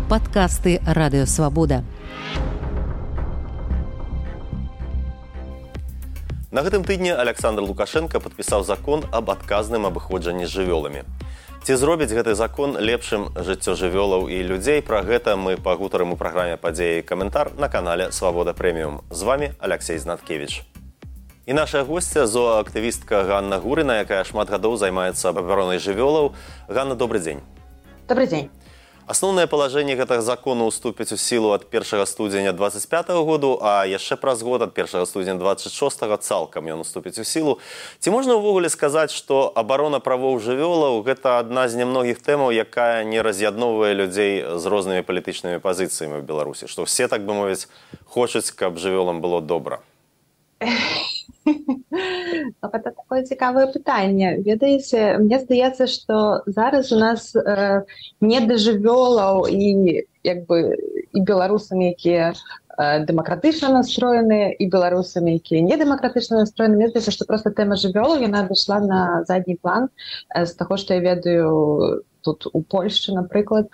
Падкасты Радыё Свабода. На гэтым тыдні Александр Лукашенко падпісаў закон аб адказным абыходжанні з жывёламі. Ці зробіць гэты закон лепшым жыццё жывёлаў і людзей? Пра гэта мы пагутарым у праграме «Падзеі» каментар на канале «Свабода Прэміум». З вами Алексей Знаткевич. І наша госця – зооактывістка Ганна Гурына, якая шмат гадоў займаецца абаронай жывёлаў. Ганна, добрый дзень. Добрый дзень. Асноўнае палажэнне гэтага закону ўступіць у сілу ад 1 студзеня 25 году, а яшчэ праз год ад 1 студзеня 26 цалкам ён уступіць у сілу. Ці можна ўвогуле сказаць, што абарона правоў жывёлаў – гэта адна з нямногіх тэмаў, якая не раз'ядноўвае людзей з рознымі палітычнымі пазіцыямі ў Беларусі? Што ўсе, так бы мовіць, хочуць, каб жывёлам было добра? Это такое цікавае пытанне. Ведаеце, мне здаецца, што зараз у нас не да жывёлаў і беларусамі, якія дэмакратычна настроеныя, і беларусамі, якія не дэмакратычна настроеныя. Мне здаецца, што проста тэма жывёлаў, яна дайшла на задні план з таго, што я ведаю тут у Польшчы, напрыклад.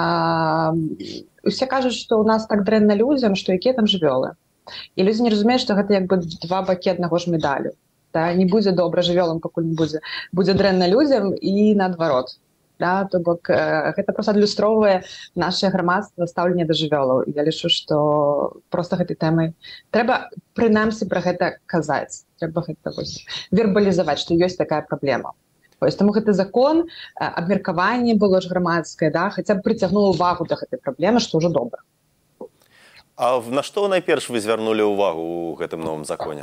Усе кажуць, што ў нас так дрэнна людзям, што якія там жывёлы. І людзі не разумеюць, што гэта два бакі аднаго ж медалю. Не будзе добра жывёлам, пакуль не будзе. Будзе дрэнна людзям і наадварот. То бок гэта проста адлюстроўвае нашае грамадства стаўленне да жывёлаў. І я лічу, што проста гэтай тэмай трэба прынамсі пра гэта казаць. Трэба гэта вербалізаваць, што ёсць такая праблема. Таму гэты закон, абмеркаванне было ж грамадскае, хаця б прыцягнула ўвагу да гэтай праблемы, што ўжо добра. А на што найперш вы звярнулі ўвагу ў гэтым новым законе?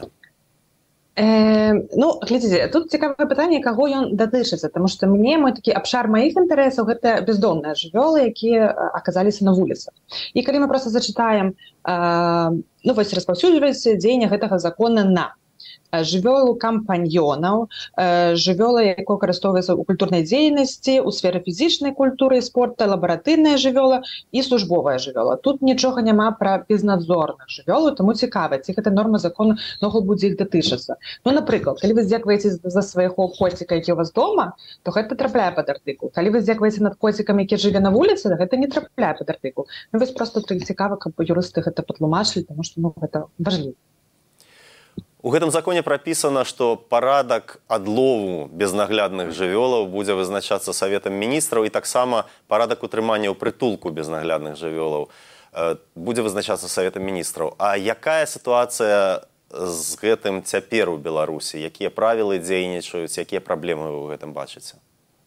Глядзіце, тут цікавае пытанне, каго ён датычыцца, таму што мой такі абшар маіх інтарэсаў – гэта бяздомныя жывёлы, якія аказаліся на вуліцах. І калі мы проста зачытаем, распаўсюджваецца дзеянне гэтага закона на жывёлу кампаньёнаў, жывёла, якая выкарыстоўваецца ў культурнай дзейнасці, у сферы фізічнай культуры і спорта, лабаратыйная жывёла і службовая жывёла. Тут нічога няма пра безнадзорных жывёлаў, таму цікава, ці гэта норма закону ногу будзе іх датычыцца. Напрыклад, калі вы здзекваеце за свайго коціка, які ў вас дома, то гэта трапляе пад артыкул. Калі вы здзекваеце над коцікам, які жыве на вуліцы, гэта не трапляе пад артыкул. Проста цікава, каб юрысты гэта патлумачылі, таму што гэта важліва. У гэтым законе прапісана, што парадак адлову безнаглядных жывёлаў будзе вызначацца Саветам міністраў, і таксама парадак утрымання ў прытулку безнаглядных жывёлаў будзе вызначацца Саветам міністраў. А якая сітуацыя з гэтым цяпер у Беларусі? Якія правілы дзейнічаюць, якія праблемы вы ў гэтым бачыце?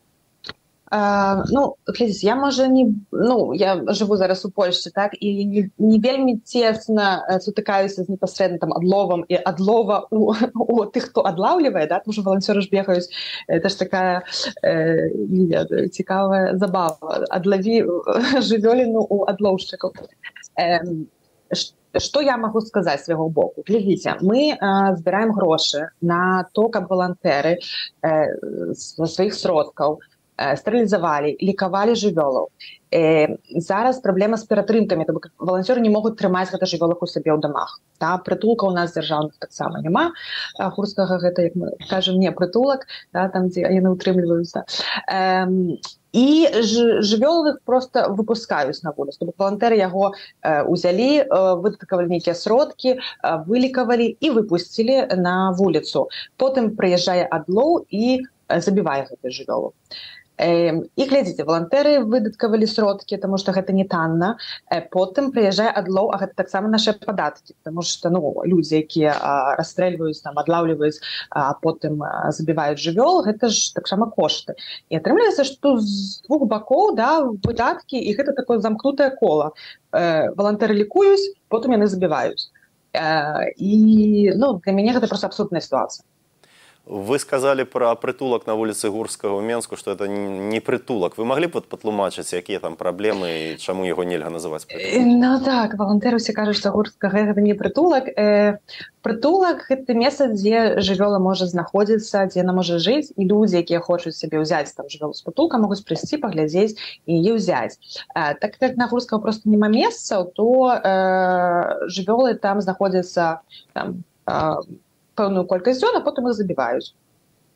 Глядзіце, я жыву зараз у Польшчы, і не вельмі цесна сутыкаюся з непасрэдна адловам і адлова у тых, хто адлаўлівае, тому што валанцёры ж бегаюць, это ж такая цікавая забава, адлаві жывёліну у адлоўшчыкаў. Што я магу сказаць свайго боку? Глядзіце, мы збіраем грошы на то, каб валантэры з сваіх сродкаў стерылізавалі, лікавалі жывёлаў. Зараз праблема з ператрымкамі, то бок валанцёры не могуць трымаць гэта жывёлах у сабе ў дамах. Прытулка ў нас дзяржаўных таксама няма. Гурскага гэта, як мы кажам, не прытулак, там, дзе яны ўтрымліваюцца. І жывёлы проста выпускаюць на вуліцу. Валантэры яго узялі, выдаткавалі нейкія сродкі, вылікавалі і выпусцілі на вуліцу. Потым прыязджае адлоў і забівае гэтую жывёлу. І глядзіце, валантэры выдаткавалі сродкі, таму што гэта не танна. Потым прыязджае адлоў, а гэта таксама нашыя падаткі, таму што людзі, якія расстрэльваюць, адлаўліваюць, а потым забіваюць жывёл, гэта ж таксама кошты. І атрымліваецца, што з двух бакоў выдаткі, і гэта такое замкнутае кола. Валантэры лікуюць, потым яны забіваюць. І для мяне гэта проста абсурдная сітуацыя. Вы сказалі пра прытулак на вуліцы Гурскага ў Менску, што это не прытулак. Вы маглі б патлумачыць, якія там праблемы і чаму яго нельга называць прытулак? Валантэры ўсе кажуць, што Гурскага гэта не прытулак. Прытулак – гэта месца, дзе жывёла можа знаходзіцца, дзе яна можа жыць, і людзі, якія хочуць сабе ўзяць жывёлу з прытулка, могуць прыйсці, паглядзець і яе ўзяць. Так як на Гурскага проста няма месцаў, то жывёлы там знаходзяцца пэўную колькасць дзён, а потым іх забіваюць.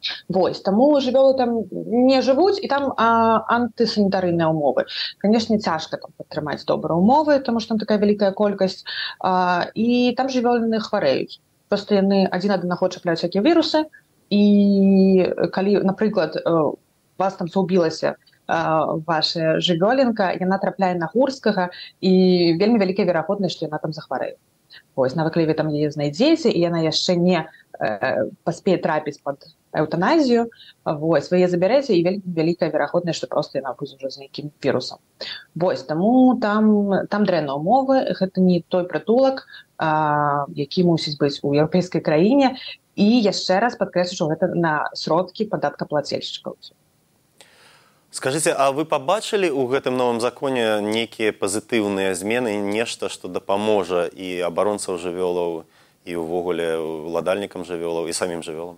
Вось, таму жывёлы там не жывуць, і там антысанітарыйныя ўмовы. Канешне, цяжка там падтрымаць добрыя ўмовы, таму што там такая вялікая колькасць, і там жывёліны хварэюць. Проста яны адзін ад аднаго чапляюць всякія вірусы, і калі, напрыклад, вас там згубілася ваша жывёлінка, яна трапляе на гурскага, і вельмі вялікая верагоднасць, што яна там захварэе. Вось, нават калі вы там яе знайдзеце, і яна яшчэ не паспее трапіць пад эўтаназію, вось, вы яе забярэце, і вялікая верагоднасць, што проста яна будзе ўжо з нейкім вірусам. Вось, таму там дрэнныя ўмовы, гэта не той прытулак, які мусіць быць у еўрапейскай краіне, і яшчэ раз падкрэслю, што гэта на сродкі падаткаплацельшчыкаў. Скажыце, а вы пабачылі ў гэтым новым законе нейкія пазітыўныя змены, нешта, што дапаможа і абаронцаў жывёлаў, і ўвогуле уладальнікам жывёлаў, і самім жывёлам?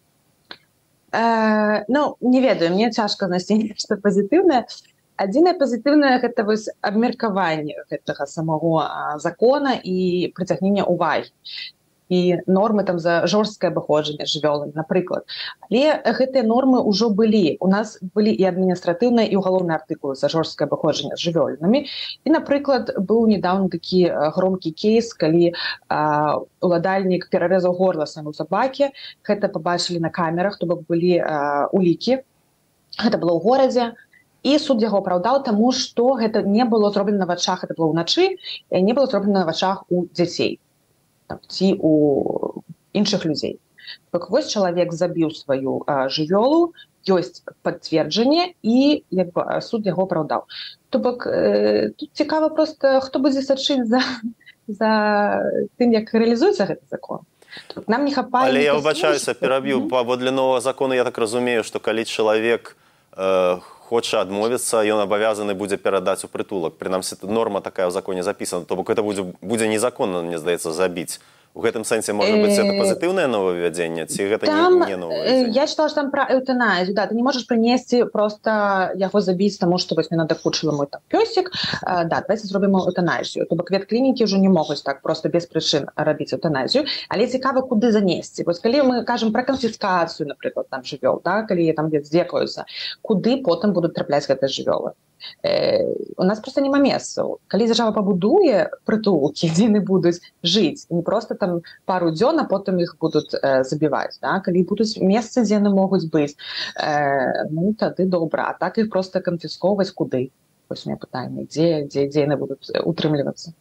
Ну, не ведаю, мне цяжка знайсці нешта пазітыўнае. Адзінае пазітыўнае – гэта вось абмеркаванне гэтага самого закона і прыцягнення ўвагі. І нормы там за жорсткае абыходжанне жывёламі, напрыклад. Але гэтыя нормы ўжо былі. У нас былі і адміністратыўныя, і ўгалоўныя артыкулы за жорсткае абыходжанне з жывёлінамі. І, напрыклад, быў недаўно такі громкі кейс, калі уладальнік перарэзаў горла свайму сабаке. Гэта пабачылі на камерах, то бок былі улікі. Гэта было ў горадзе. І суд яго апраўдаў, таму што гэта не было зроблена на вачах, гэта было ўначы, не было зроблена на вачах у дзяцей ці у іншых людзей. Так вось чалавек забіў сваю жывёлу, ёсць пацверджанне, і суд яго апраўдаў. То бок тут цікава проста, хто будзе сачыць за тым, як рэалізуецца гэты закон. Нам не хапае... Але я выбачаюся, пераб'ю. Паводле новага закону, я так разумею, што калі чалавек хоча адмовіцца, ён абавязаны будзе перадаць у прытулак. Прынамсі, норма такая ў законе запісана. То бок гэта будзе незаконна, мне здаецца, забіць. У гэтым сэнсе, можа быць, это пазітыўнае новаўвядзенне, ці гэта не новаўвядзенне? Я читала, што там пра эўтаназію. Да, ты не можаш прынесці проста яго забіць, таму што вось мне надакучыла мой там пёсік. Да, давайте зробім эўтаназію. То бок ветклінікі ўжо не могуць так проста без прычын рабіць эўтаназію. Але цікава, куды занесці. Вось калі мы кажам пра канфіскацыю, напрыклад, там жывёл, да, калі там здзекаюцца, куды потым будуць трапляць гэтыя жывёлы? У нас просто няма месцаў. Калі дзяржава пабудуе прытулкі, дзе яны будуць жыць, не проста там пару дзён, а потым іх будуць забіваць. Да? Калі будуць месцы, дзе яны могуць быць, ну, тады добра. А так іх проста канфіскоўваць куды? Вось у мяне пытанне, дзе яны будуць утрымлівацца?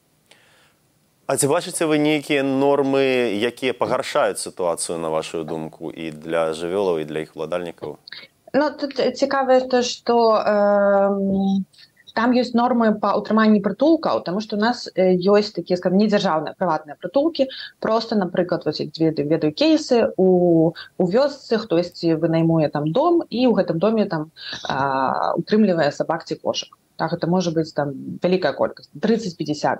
А ці бачыце вы нейкія нормы, якія пагаршаюць сітуацыю, на вашу думку, і для жывёлаў, і для іх уладальнікаў? Ну, тут цікавае то, што там ёсць нормы па ўтрыманні прытулкаў, таму што у нас ёсць такія, скажем, недзяржаўныя прыватныя прытулкі. Проста, напрыклад, вось ведаю кейсы, у вёсцы хтосьці вынаймуе там дом, і ў гэтым доме там утрымлівае сабак ці кошак. Так, гэта можа быць там вялікая колькасць, 30-50.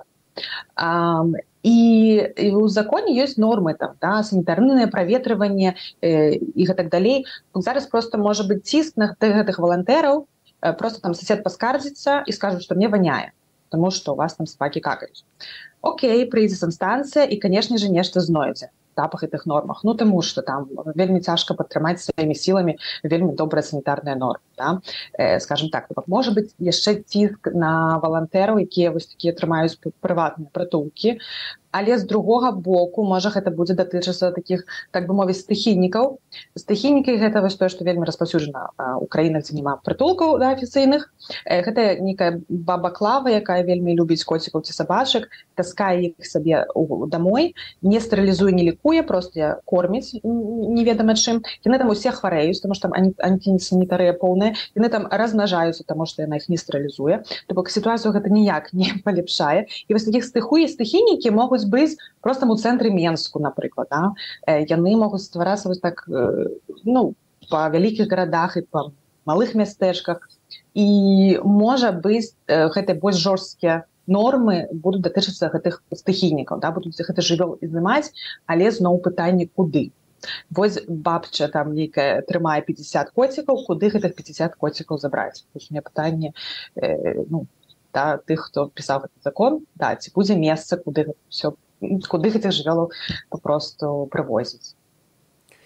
І ў законе ёсць нормы там, да, санітарнае праветрыванне і гэтак далей. Зараз проста можа быць ціск на гэтых валантэраў, проста там сусед паскардзіцца і скажа, што мне ваняе, таму што у вас там сабакі какаюць. Окей, прыйдзе санстанцыя і, канешне же, нешта знойдзе па гэтых нормах. Ну, таму што там вельмі цяжка падтрымаць сваімі сіламі вельмі добрыя санітарныя нормы. Да? Скажем так, можа быць яшчэ ціск на валантэраў, якія вось такія трымаюць прыватныя прытулкі, але з другога боку, можа, гэта будзе датычыцца такіх, так бы мовіць, стыхійнікаў. Стыхійнікі – гэта вось тое, што вельмі распаўсюджана ў краінах, дзе няма прытулкаў, да, афіцыйных. Гэта нейкая баба Клава, якая вельмі любіць коцікаў ці сабачак, таскае іх сабе дамой, не стэрылізуе, не лікуе, проста корміць неведама чым. Яны там усе хварэюць, таму што там антисанітарыя поўная. Яны там размнажаюцца, таму што яна іх не стэрылізуе. То бок сітуацыю гэта ніяк не палепшае. І вось такіх стыхійнікі могуць быць проста ў цэнтры Менску, напрыклад. Да? Яны могуць стварацца вось так, ну, па вялікіх гарадах і па малых мястэчках. І, можа быць, гэтыя больш жорсткія нормы будуць датычыцца гэтых стыхійнікаў, да? Будуць гэты жывёл изымаць, але зноў пытанне куды. Вось бабча там нейкая трымае 50 коцікаў, куды гэтых 50 коцікаў забраць? Вось у мяне пытанне, ну, да, тых, хто пісаў гэты закон, да, ці будзе месца, куды гэтых жывёлаў папросту прывозіць.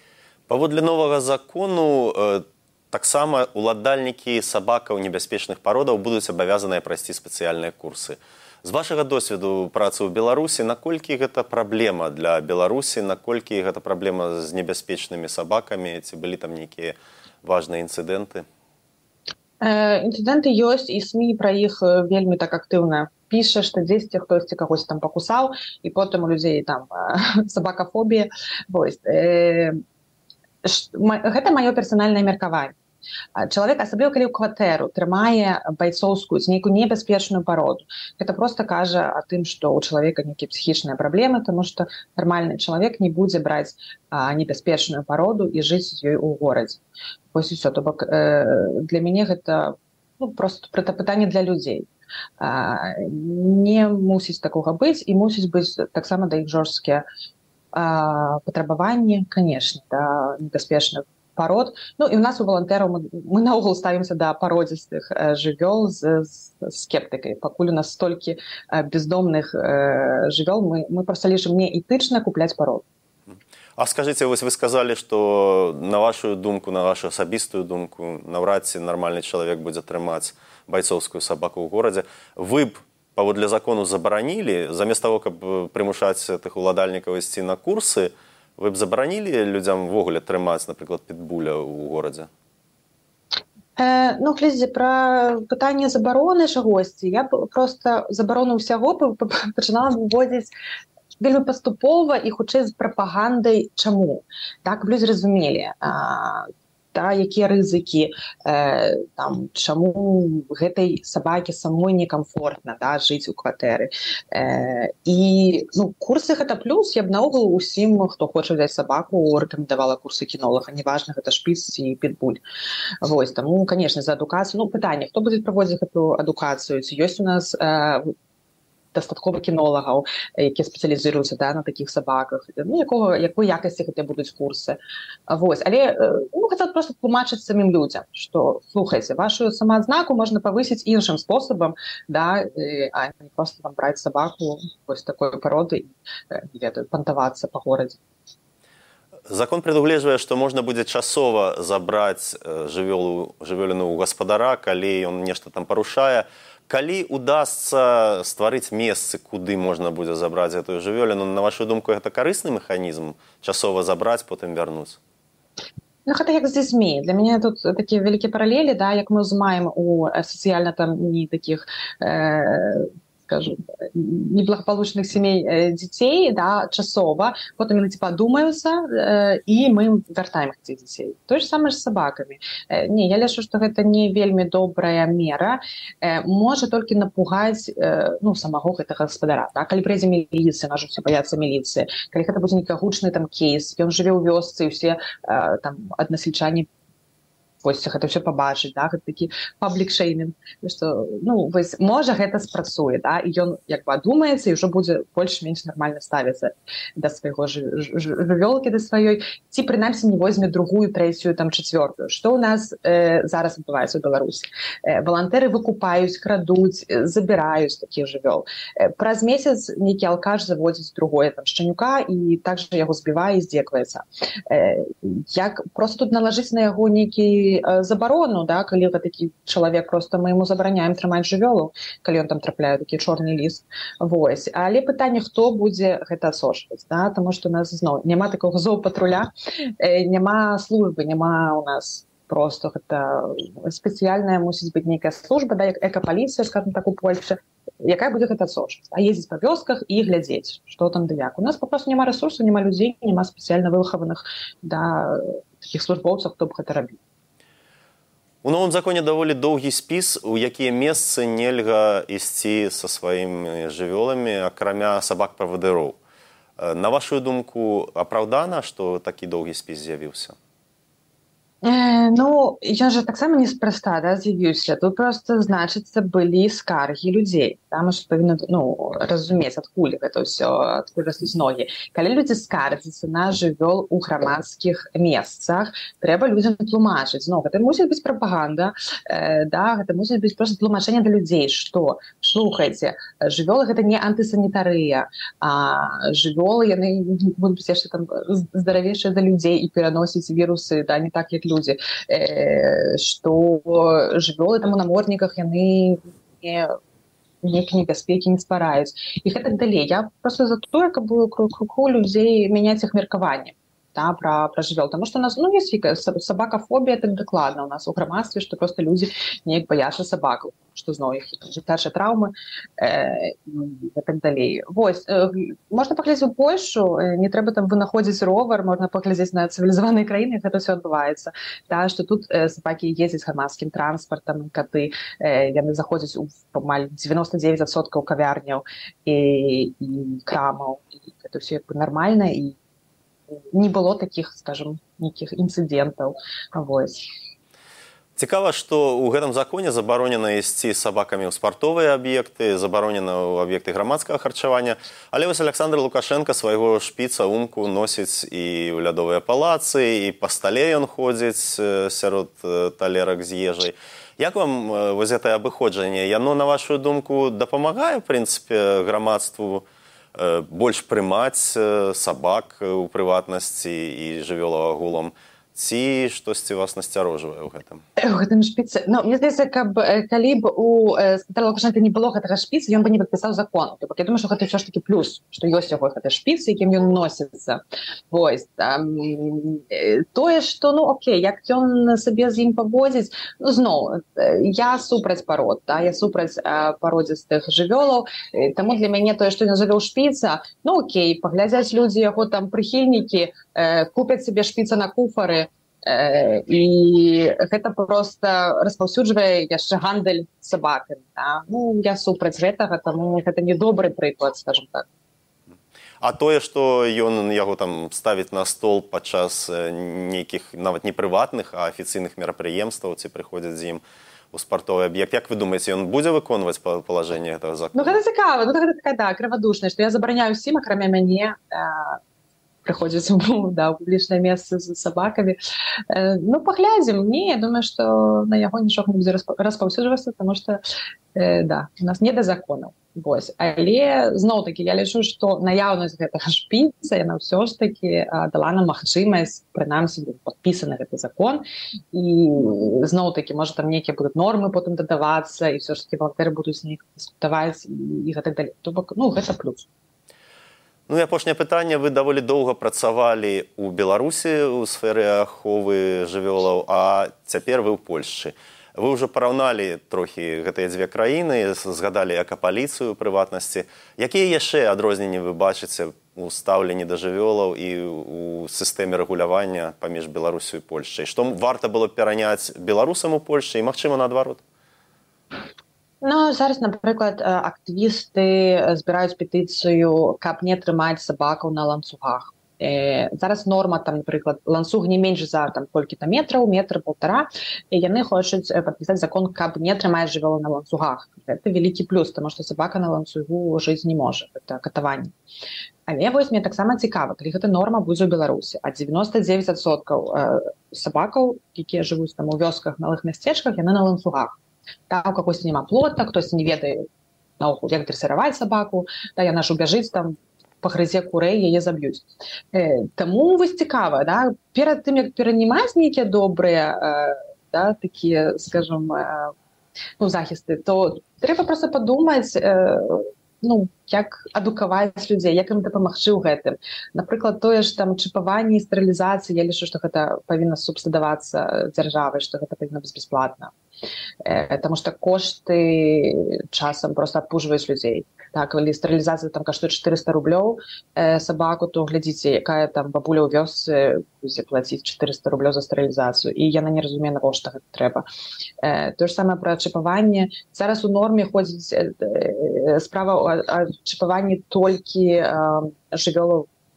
Паводле новага закону таксама уладальнікі сабакаў небяспечных пародаў будуць абавязаныя прайсці спецыяльныя курсы. З вашага досведу працы ў Беларусі, наколькі гэта праблема для Беларусі, наколькі гэта праблема з небяспечнымі сабакамі, ці былі там нейкія важныя інцыдэнты? Інцыдэнты ёсць, і СМІ пра іх вельмі так актыўна піша, што дзесьці хтосьці кагось там пакусаў, і потым у людзей там сабакафобія. Гэта маё персанальнае меркаванне. Чалавек, асабліва калі ў кватэру, трымае байцоўскую ці нейкую небяспечную пароду. Гэта проста кажа о тым, што ў чалавека нейкія псіхічныя праблемы, тому што нармальны чалавек не будзе браць небяспечную пароду і жыць з ёй у горадзе. Вось і ўсё. То бок для мяне гэта просто пытанне для людзей. Не мусіць такога быць, і мусіць быць таксама да іх жорсткія патрабаванні, канешне, да небяспечных парод. Ну, і у нас у валантэраў мы наогул ставімся да пародзістых жывёл з скептыкай. Пакуль у нас столькі бездомных жывёл, мы проста лічым не этычна купляць парод. А скажыце, вось вы сказалі, што на вашу думку, на вашу асабістую думку, наўрад ці нармальны чалавек будзе трымаць байцоўскую сабаку ў горадзе. Вы б паводле закону забаранілі, замест таго, каб прымушаць тых уладальнікаў ісці на курсы, вы б забаранілі людзям увогуле трымаць, напрыклад, пітбуля ў горадзе? Ну, глядзіце, пра пытанне забароны чагосьці, я б проста забарону ўсяго пачынала выводзіць вельмі паступова і хутчэй з прапагандай. Чаму? Так, людзі разумелі, якія рызыкі, чаму гэтай сабакі самой некамфортна жыць у кватэры. І курсы гэта плюс. Я б наогул усім, хто хоча взяць сабаку, рэкамендавала курсы кінолага. Неважна, гэта шпіц ці пітбуль. Вось, таму, канешне, за адукацыю. Пытанне, хто будзе праводзіць гэту адукацыю? Ці ёсць у нас дастаткова кінолагаў, якія спецыялізуюцца на такіх сабаках, якой якасці гэтыя будуць курсы. Вось. Але хацела проста тлумачыць самім людзям, што, слухайце, вашу самаадзнаку можна павысіць іншым спосабам, а не проста там браць сабаку вось такой пароды і пантавацца па горадзе. Закон прадугледжвае, што можна будзе часова забраць жывёліну ў гаспадара, калі ён нешта там парушае. Калі удасца стварыць месцы, куды можна будзе забраць гэтую жывёліну, на вашу думку, гэта карысны механізм? Часова забраць, потым вярнуць? Гэта як з дзецьмі. Для мяне тут такія вялікія паралелі, як мы ўзмаем у сацыяльна не такіх, скажу, неблагополучных семей дзяцей, часова, потым яны падумаюцца, і мы вяртаем гэтых дзяцей. Тое ж самае з сабакамі. Не, я лічу, што гэта не вельмі добрая мера, можа толькі напугаць самого гэтага гаспадара. Калі прыйдзе міліцыя, нас усе баяцца міліцыі, калі гэта будзе нейкі гучны кейс, ён жыве ў вёсцы, і усе аднасельчане гэта ўсё пабачыць, гэта такі паблік-шэймінг, што, можа, гэта спрацуе, і ён адумаецца і ўжо будзе больш-менш нармальна ставіцца да свайго жывёлкі, да сваёй, ці, прынамсі, не возьме другую, трэцюю, чацвёртую. Што ў нас зараз адбываецца ў Беларусі? Валантэры выкупаюць, крадуць, забіраюць такіх жывёл. Праз месяц нейкі алкаш заводзіць другое шчанюка і так жа яго збівае і здзекваецца. Як проста тут налажыць на яго нейкі забарону, калі такі чалавек, проста мы яму забараняем трымаць жывёлу, калі ён там трапляе такі чорны ліст. Вось. Але пытанне, хто будзе гэта асочваць, таму што у нас зноў няма такога зоопатруля, няма службы, няма у нас проста гэта спецыяльная мусіць быць нейкая служба, як экапаліцыя, скажем так, у Польшчы, якая будзе гэта асочваць, ездзіць па вёсках і глядзець, што там ды як. У нас папросту няма рэсурсаў, няма людзей, няма спецыяльна вылахаваных такіх службоўцаў, хто б гэта рабіў. У новым законе даволі доўгі спіс, у якія месцы нельга ісці са сваімі жывёламі, акрамя сабак-правадыроў. На вашу думку, апраўдана, што такі доўгі спіс з'явіўся? Ну, ён жа таксама неспроста, да, з'явіўся. Тут просто, значыцца, былі скаргі людзей. Там ж павінна, ну, разумець, адкуль гэта ўсё, адкуль растуць ногі. Калі людзі скардзяцца на жывёл у грамадскіх месцах, трэба людзям тлумачыць. Ну, гэта мусіць быць прапаганда, да, гэта мусіць быць проста тлумачэнне да людзей, што, слухайце, жывёлы гэта не антысанітарыя, а жывёлы, яны будуць яшчэ там здаравейшыя за людзей і пераносіць вірусы, да, не так, як людзі, што жывёлы там у намордніках яны нейкія небяспекі не ствараюць. І гэтак далей. Я проста за тое, каб было кругу людзей мяняць іх меркаванне, да, пра жывёл. Таму што у нас, ну, ёсць сабакафобія, так дакладна у нас у грамадстве, што проста людзі неяк баяцца сабакаў, што зноў іх жыццявыя траўмы і так далей. Вось, можна паглядзець у Польшчу, не трэба там вынаходзіць ровар, можна паглядзець на цывілізаваныя краіны, гэта ўсё адбываецца. Да, што тут сабакі ездзяць грамадскім транспартам, каты, яны заходзяць у амаль 99% кавярняў і крамаў. І гэта ўсё як бы нармальна, і не было такіх, скажем, нейкіх інцыдэнтаў. Вось. Цікава, што ў гэтым законе забаронена ісці з сабакамі ў спартовыя аб'екты, забаронена ў аб'екты грамадскага харчавання, але вось Александр Лукашенко свайго шпіца Умку носіць і ў лядовыя палацы, і па стале ён ходзіць сярод талерак з ежай. Як вам вось гэтае абыходжанне? Яно, на вашу думку, дапамагае, в прынцыпе, грамадству больш прымаць сабак у прыватнасці і жывёлаў агулам? Ці штосьці вас насцярожвае ў гэтым? У гэтым шпіцы... Ну, мне здаецца, калі б у Петра Лукашенка не было гэтага шпіца, ён бы не падпісаў закон. Я думаю, што гэта ўсё ж такі плюс, што ёсць яго гэты шпіц, якім ён носіцца. Вось. Тое, што, ну, окей, як ён сабе з ім паводзіць, ну, зноў, я супраць парод, да? Я супраць пародзістых жывёлаў, таму для мяне тое, што ён завёў шпіца, ну, окей, паглядзяць людзі яго там прыхільнікі, купяць себе шпіца на куфары, і гэта проста распаўсюджвае яшчэ гандаль сабакамі. Да? Ну, я супраць гэтага, таму гэта не добры прыклад, скажем так. А тое, што ён яго там ставіць на стол падчас нейкіх, нават не прыватных, а афіцыйных мерапрыемстваў, ці прыходзяць з ім у спартовы аб'ект, як вы думаеце, ён будзе выконваць палажэнне гэтага закона? Ну, гэта цікава, ну, гэта такая, да, крывадушная, што я забараняю ўсім, акрамя мяне, прыходзіць у публічнае месца з сабакамі. Ну, паглядзім. Не, я думаю, што на яго нічога не будзе распаўсюджвацца, таму што, да, у нас не да законаў. Вось. Але, зноў-такі, я лічу, што наяўнасць гэтага шпіца, яна ўсё ж такі дала нам магчымасць, прынамсі, падпісаны гэты закон, і зноў-такі, можа, там нейкія будуць нормы потым дадавацца, і ўсё ж такі валантэры будуць неяк дыскутаваць і гэтак далей. То бок, ну, гэта плюс. Ну і апошняе пытанне. Вы даволі доўга працавалі ў Беларусі ў сферы аховы жывёлаў, а цяпер вы ў Польшчы. Вы ўжо параўналі трохі гэтыя дзве краіны, згадалі экапаліцыю, прыватнасці. Якія яшчэ адрозненні вы бачыце у стаўленні да жывёлаў і ў сістэме рэгулявання паміж Беларусю і Польшчай? Што варта было пераняць беларусам у Польшчы і, магчыма, наадварот? Ну, зараз, напрыклад, актывісты збіраюць петыцыю, каб не трымаць сабакаў на ланцугах. Зараз норма, там, напрыклад, ланцуг не менш за там колькі-то метраў, метр-полтора, і яны хочуць падпісаць закон, каб не трымаць жывёлу на ланцугах. Гэта вялікі плюс, таму што сабака на ланцугу жыць не можа, гэта катаванне. Але вось мне таксама цікава, калі гэта норма будзе ў Беларусі, а 99% сабакаў, якія жывуць там у вёсках, малых мясцечках, яны на ланцугах. Там у кагосьці няма плота, хтось не ведае, як дрэсіраваць сабаку, да, яна ж убяжыць там, пагрызе курэй, яе заб'юць. Таму вось цікава, да, перад тым, як перанімаць нейкія добрыя, да, такія, скажем, ну, захісты, то трэба проста падумаць, ну, як адукаваць людзей, як ім дапамагчы ў гэтым. Напрыклад, тое ж там чыпаванне і стэрылізацыя, я лічу, што гэта павінна субсідавацца дзяржавай, што гэта павінна быць бясплатна. Таму што кошты часам проста адпужваюць людзей. Так, калі стэрылізацыя там каштуе 400 рублёў сабаку, то глядзіце, якая там бабуля ў вёсцы будзе плаціць 400 рублёў за стэрылізацыю, і яна не разумее, навошта гэта трэба. Тое ж самае пра чыпаванне. Зараз у норме ходзіць справа о чыпаванні толькі жывёлаў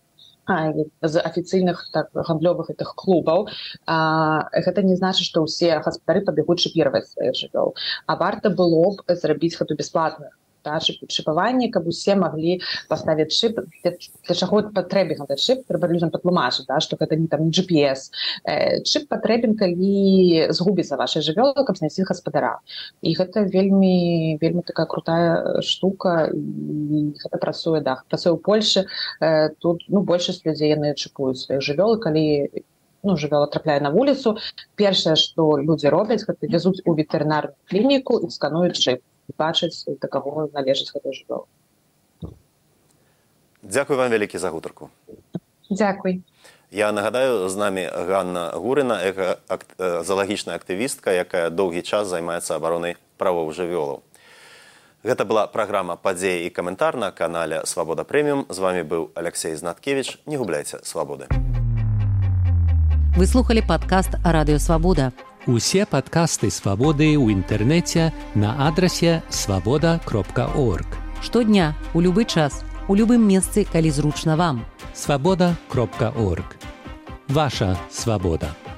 з афіцыйных гандлёвых гэтых клубаў, гэта не значыць, што ўсе гаспадары пабегуць чыпіраваць сваіх жывёл, а варта было б зрабіць гэту бясплатную чыпаванне, каб усе маглі паставіць чып. Для чаго патрэбен гэты чып, трэба людзям патлумачыць, што гэта не GPS. Чып патрэбен, калі згубіцца ваша жывёла, каб знайсці гаспадара. І гэта вельмі такая крутая штука, і гэта працуе, працуе ў Польшы. Тут большасць людзей яны чыпуюць сваіх жывёл, калі жывёла трапляе на вуліцу. Першае, што людзі робяць, гэта везуць у ветэрынарную клініку і скануюць чып. Бачыць, да каго належыць гэта жывёла. Дзякуй вам вялікі за гутарку. Дзякуй. Я нагадаю, з намі Ганна Гурына, заалагічная актывістка, якая доўгі час займаецца абаронай правоў жывёлаў. Гэта была праграма «Падзеі і каментар» на канале «Свабода Прэміум». З вамі быў Алексей Знаткевіч. Не губляйце свабоды. Вы слухали падкаст «Радыё Свабода». Усе падкасты «Свабоды» ў інтэрнэце на адрасе свабода.орг. Штодня, у любы час, у любым месцы, калі зручна вам. Свабода.орг. Ваша свабода.